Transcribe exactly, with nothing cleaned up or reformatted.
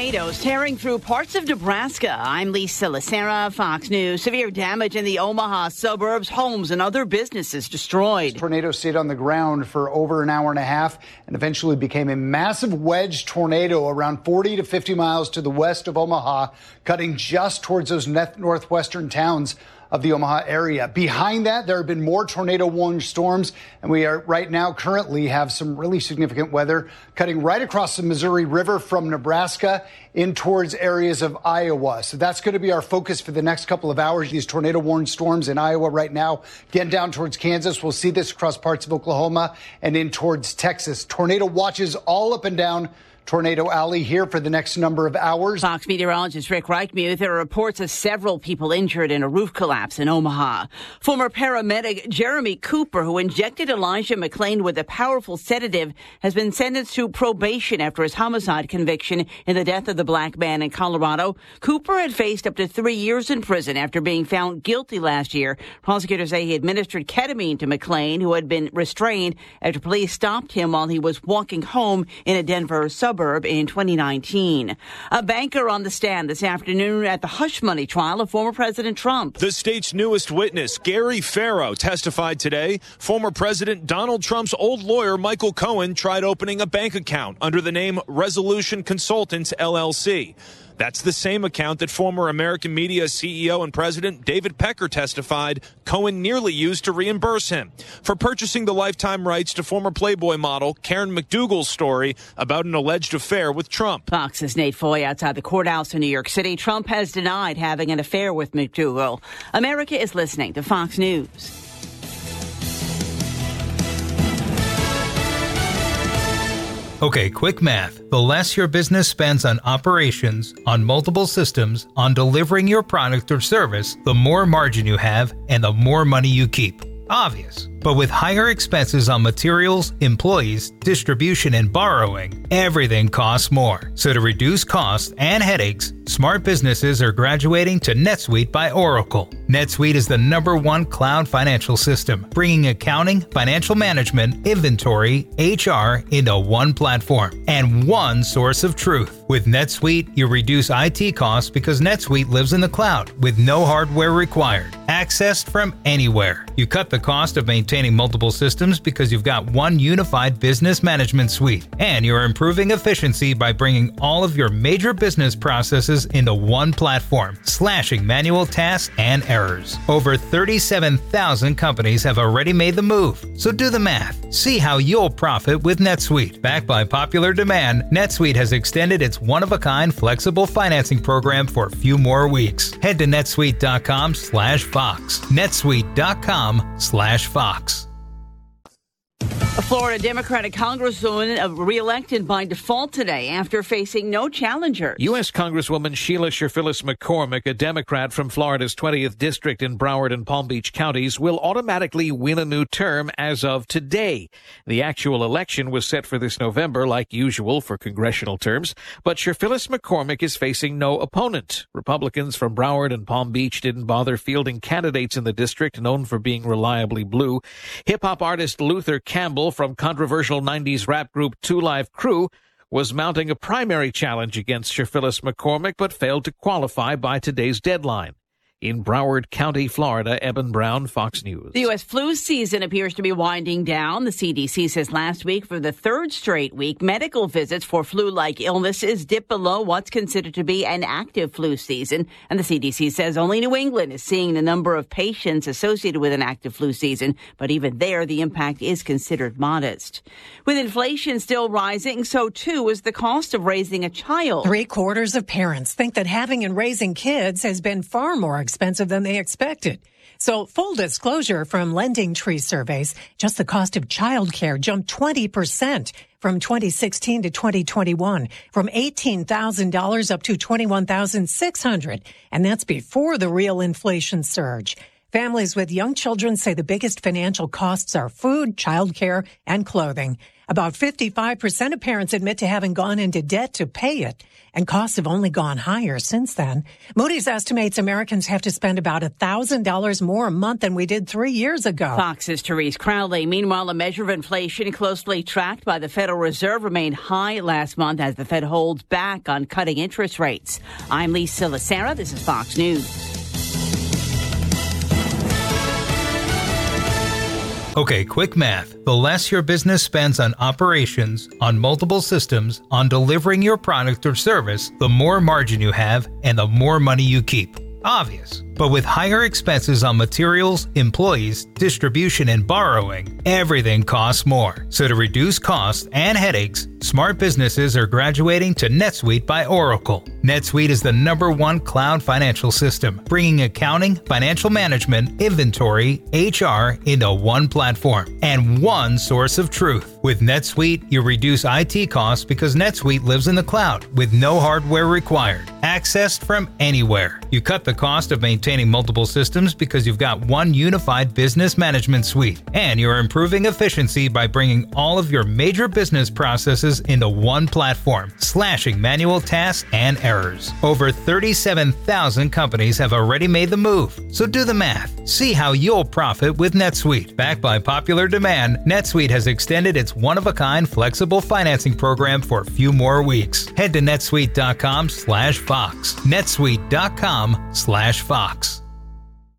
Tornadoes tearing through parts of Nebraska. I'm Lisa Lacera, Fox News. Severe damage in the Omaha suburbs, homes and other businesses destroyed. This tornado stayed on the ground for over an hour and a half and eventually became a massive wedge tornado around forty to fifty miles to the west of Omaha, cutting just towards those northwestern towns of the Omaha area. Behind that, there have been more tornado-warned storms, and we are right now currently have some really significant weather cutting right across the Missouri River from Nebraska in towards areas of Iowa. So that's going to be our focus for the next couple of hours. These tornado-warned storms in Iowa right now, getting down towards Kansas. We'll see this across parts of Oklahoma and in towards Texas. Tornado watches all up and down Tornado Alley here for the next number of hours. Fox meteorologist Rick Reichmuth. There are reports of several people injured in a roof collapse in Omaha. Former paramedic Jeremy Cooper, who injected Elijah McClain with a powerful sedative, has been sentenced to probation after his homicide conviction in the death of the black man in Colorado. Cooper had faced up to three years in prison after being found guilty last year. Prosecutors say he administered ketamine to McClain, who had been restrained after police stopped him while he was walking home in a Denver suburb in twenty nineteen. A banker on the stand this afternoon at the hush money trial of former President Trump. The state's newest witness, Gary Farrow, testified today. Former President Donald Trump's old lawyer, Michael Cohen, tried opening a bank account under the name Resolution Consultants, L L C. That's the same account that former American Media C E O and President David Pecker testified Cohen nearly used to reimburse him for purchasing the lifetime rights to former Playboy model Karen McDougal's story about an alleged affair with Trump. Fox's Nate Foy outside the courthouse in New York City. Trump has denied having an affair with McDougal. America is listening to Fox News. Okay, quick math. The less your business spends on operations, on multiple systems, on delivering your product or service, the more margin you have and the more money you keep. Obvious. But with higher expenses on materials, employees, distribution, and borrowing, everything costs more. So to reduce costs and headaches, smart businesses are graduating to NetSuite by Oracle. NetSuite is the number one cloud financial system, bringing accounting, financial management, inventory, H R into one platform and one source of truth. With NetSuite, you reduce I T costs because NetSuite lives in the cloud with no hardware required, accessed from anywhere. You cut the cost of maintaining multiple systems because you've got one unified business management suite, and you're improving efficiency by bringing all of your major business processes into one platform, slashing manual tasks and errors. Over thirty-seven thousand companies have already made the move, so do the math. See how you'll profit with NetSuite. Backed by popular demand, NetSuite has extended its one-of-a-kind flexible financing program for a few more weeks. Head to netsuite.com slash Fox. netsuite.com slash Fox. A Florida Democratic Congresswoman reelected by default today after facing no challenger. U S. Congresswoman Sheila Sher-Phyllis McCormick, a Democrat from Florida's twentieth District in Broward and Palm Beach counties, will automatically win a new term as of today. The actual election was set for this November, like usual for congressional terms, but Sher-Phyllis McCormick is facing no opponent. Republicans from Broward and Palm Beach didn't bother fielding candidates in the district, known for being reliably blue. Hip-hop artist Luther Campbell from controversial nineties rap group Two Live Crew was mounting a primary challenge against Sher-Phyllis McCormick, but failed to qualify by today's deadline. In Broward County, Florida, Eben Brown, Fox News. The U S flu season appears to be winding down. The C D C says last week, for the third straight week, medical visits for flu-like illnesses dipped below what's considered to be an active flu season. And the C D C says only New England is seeing the number of patients associated with an active flu season. But even there, the impact is considered modest. With inflation still rising, so too is the cost of raising a child. Three quarters of parents think that having and raising kids has been far more expensive than they expected. So full disclosure from Lending Tree surveys, just the cost of childcare jumped twenty percent from twenty sixteen to twenty twenty-one, from eighteen thousand dollars up to twenty-one thousand six hundred dollars. And that's before the real inflation surge. Families with young children say the biggest financial costs are food, childcare, and clothing. About fifty-five percent of parents admit to having gone into debt to pay it, and costs have only gone higher since then. Moody's estimates Americans have to spend about one thousand dollars more a month than we did three years ago. Fox's Therese Crowley. Meanwhile, a measure of inflation closely tracked by the Federal Reserve remained high last month as the Fed holds back on cutting interest rates. I'm Lisa Lacera. This is Fox News. Okay, quick math. The less your business spends on operations, on multiple systems, on delivering your product or service, the more margin you have and the more money you keep. Obvious. But with higher expenses on materials, employees, distribution, and borrowing, everything costs more. So to reduce costs and headaches, smart businesses are graduating to NetSuite by Oracle. NetSuite is the number one cloud financial system, bringing accounting, financial management, inventory, H R into one platform and one source of truth. With NetSuite, you reduce I T costs because NetSuite lives in the cloud with no hardware required, accessed from anywhere. You cut the cost of maintaining multiple systems because you've got one unified business management suite, and you're improving efficiency by bringing all of your major business processes into one platform, slashing manual tasks and errors. Over thirty-seven thousand companies have already made the move, so do the math. See how you'll profit with NetSuite. Backed by popular demand, NetSuite has extended its one-of-a-kind flexible financing program for a few more weeks. Head to netsuite dot com slash Fox. netsuite dot com slash Fox.